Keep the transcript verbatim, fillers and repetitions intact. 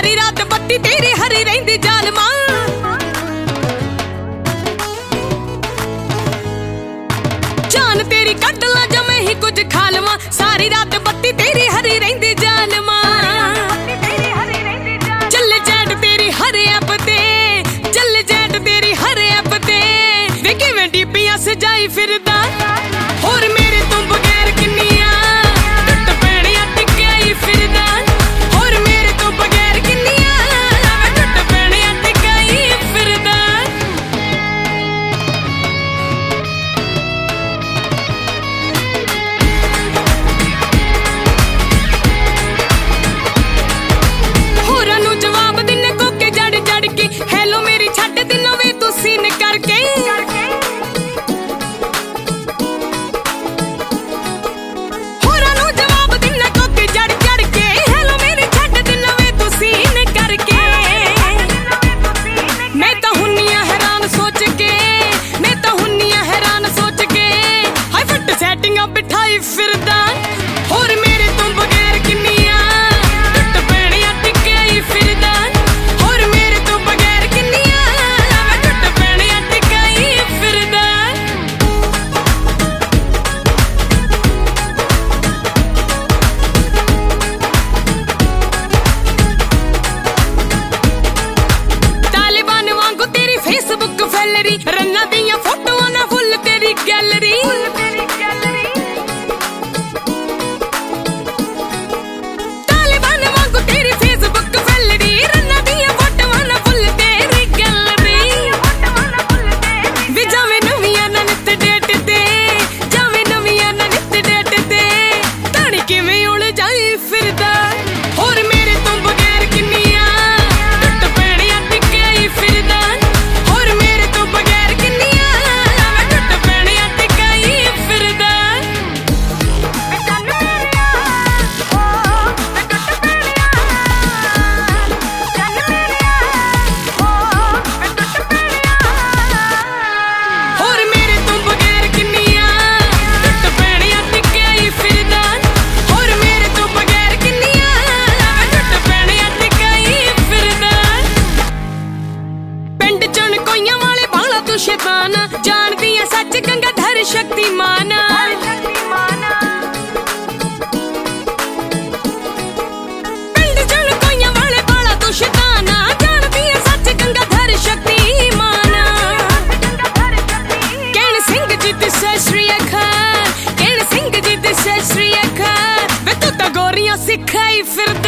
सारी रात बत्ती तेरी हरी रहिंदी जालमा। जान तेरी कट ला जमे ही कुछ खा लवां, सारी रात बत्ती तेरी हरी रहिंदी जालमा। चल चैट तेरी हर ऐप ते, चल चैट तेरी हर ऐप ते, वे किवें डीपियां सजाई फिरदा। होर मेरे तो बगैर किन्नियां टुट पैणियां टिकाई फिरदा। होर मेरे तो बगैर किन्नियां टुट पैणियां टिकाई फिरदा। होरां नूं जवाब दिन्ने कोके जड़ जड़ के, हैलो मेरी छड्ड दिनों वे तू सीन करके। बिठाई फिरदा। होर मेरे तो बगैर किन्नियां टुट पैणियां टिकाई फिरदा। होर मेरे तो बगैर किन्नियां टुट पैणियां टिकाई फिरदा। तालिबान वांगू तेरी फेसबुक फैलरी, रन्ना दियां फोटोआं ना फुल तेरी गैलरी। शैताना जानदी है सच गंगाधर शक्तिमान। पिंड जन कोइयां वाले बाला तू शैताना, जानदी है सच गंगाधर शक्तिमान। कहण सिंह जी दिसे श्री अखार, कहण सिंह जी दिसे श्री अखार, वे तू तां गोरियां सिखाई फिरदा।